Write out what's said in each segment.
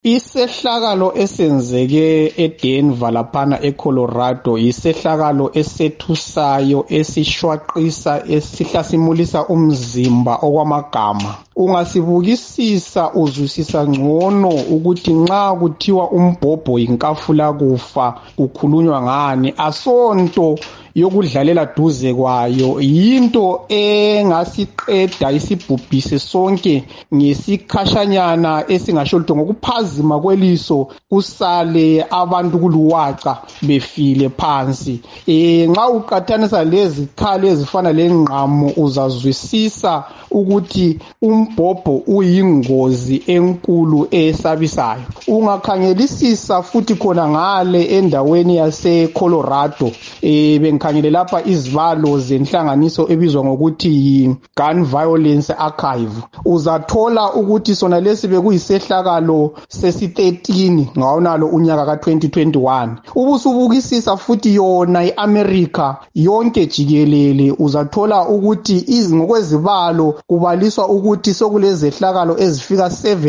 Isehlakalo esenzeke eDenver laphana eColorado isehlakalo esethusayo esishwaqisa esihlasimulisa umzimba okwamagama. Ungasibukisisa uzwisisa ngcono ukuthi nxa kuthiwa umbhobho yinkafula kufa kukhulunywa ngani, asonto yokudlalela duze kwayo, yinto engasiqeda isibhubhise sonke ngesikhashanyana esingasho lutho, ngokuphazima kweliso kusale abantu kuluwaca befile phansi. Nxa uqathanisa lezikhali ezifana lengqamu uzazwisisa ukuthi umbhobho uyingozi enkulu esabisayo. Ungakhangelisisa futhi khona ngale endaweni yase Colorado, bengikhangele lapha izibalo zenhlanganiso ebizwa ngokuthi yi-Gun Violence Archive, uzathola ukuthi sona lesi bekuyisehlakalo sesi-13 ngawonalo unyaka ka-2021. Ubusubukisisa futhi yona i-America yonke jikelele uzathola ukuthi ngokwezibalo kubaliswa ukuthi sokulezehlakalo ezifika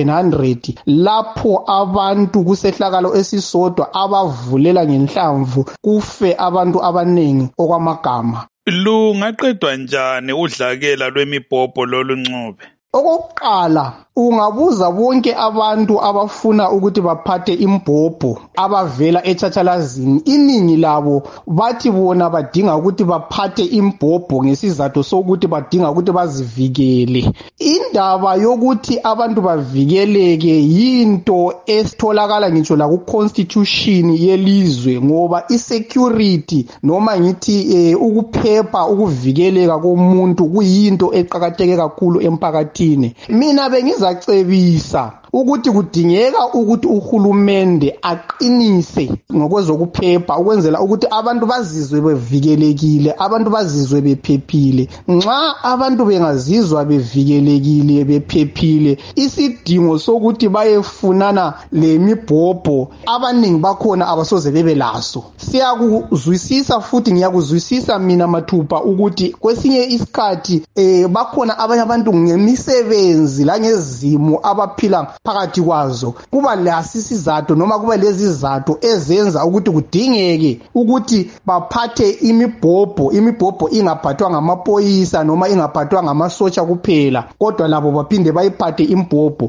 700 lapho abantu kusehlakalo esisodwa abavulela ngenhlamvu kufe abantu abaningi okwamagama. Lungaqedwa njani udlakela lwemibhobho loluncube? Okokuqala, ungabuza bonke abantu abafuna ukuthi baphathe imbhobho abavela echatshalazini, iningi labo bathi bona badinga ukuthi baphathe imbhobho ngesizathu sokuthi badinga ukuthi bazivikele. Indaba yokuthi abantu bavikeleke yinto esitholakala ngitsho la ku-constitution yelizwe, ngoba i-security noma ngithi ukuphepha, ukuvikeleka komuntu kuyinto eqakatheke kakhulu emphakathini. Mina bengizacebisa ukuthi kudingeka ukuthi uhulumende aqinise ngokwezokuphepha ukwenzela ukuthi abantu bazizwe bevikelekile, abantu bazizwe bephephile. Nxa abantu bengazizwa bevikelekile bephephile, isidingo sokuthi bayefunana lemibhobho abaningi bakhona abasoze bebe laso. Siyakuzwisisa futhi ngiyakuzwisisa mina Mathupha ukuthi kwesinye isikhathi bakhona abanye abantu ngemisebenzi langezimo abaphila phakathi kwazo, kuba lasisizathu noma kuba lezi izathu ezenza ukuthi kudingeke ukuthi baphathe imibhobho ingaphathwa ngamapolisa noma ingaphathwa ngamasotsha kuphela, kodwa labo baphinde bayiphathe imbhobho.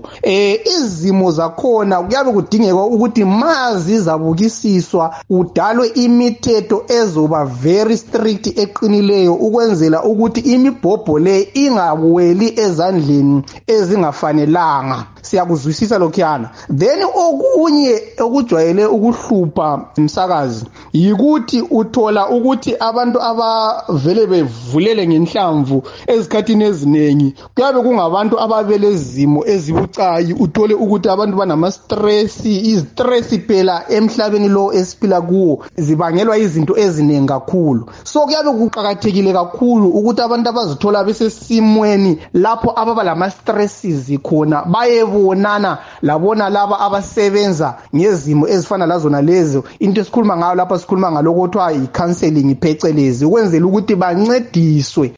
Izimo zakhona kuyabe kudingeka ukuthi mazi zabukisiswa kudalwe imithetho ezoba very strict eqinileyo ukwenzela ukuthi imibhobho le ingaweli ezandleni ezingafanelanga. Siyakuzwisisa lokhuyana. Then okunye okujwayele ukuhlupha umsakazi yikuthi uthola ukuthi abantu abavele bevulele ngenhlamvu ezikhathini eziningi kuyabe kungabantu ababelezimo ezibucayi. Uthole ukuthi abantu banama-stress, izistress phela emhlabeni lo esiphila kuwo zibangelwa izinto eziningi kakhulu. So kuyabe kuqakathekile kakhulu ukuthi abantu abazithola besesimweni lapho ababa lama-stresses khona bayebonana labona laba abasebenza ngezimo ezifana lazona lezo. Into esikhuluma ngayo lapha sikhuluma ngalokho kuthiwa yi-counseling phecelezi, ukwenzela ukuthi bancediswe